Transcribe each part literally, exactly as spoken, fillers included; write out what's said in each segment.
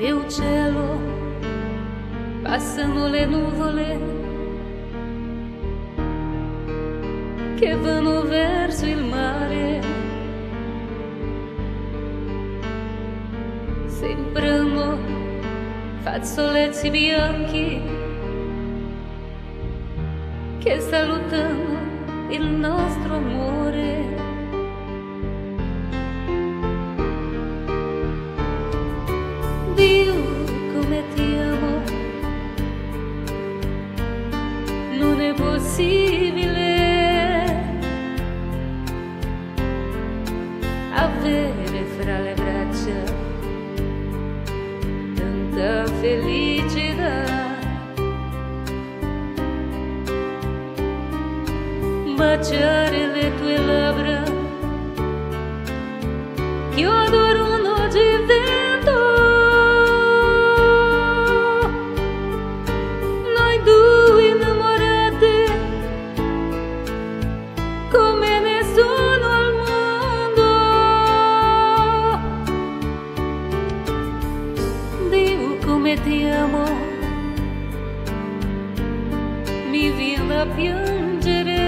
il cielo, passano le nuvole che vanno verso il mare. Sembrano fazzoletti bianchi che salutano il nostro amore. Dio, come ti amo, non è possibile avere fra le braccia tanta felicità. Baciare le tue labbra che odorano di vento, noi due innamorate come nessuno al mondo. Dio, come ti amo, mi viene a piangere.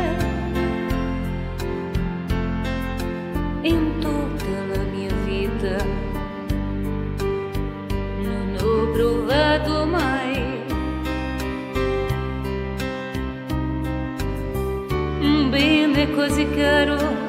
In tutta la mia vita non ho provato mai un bene così caro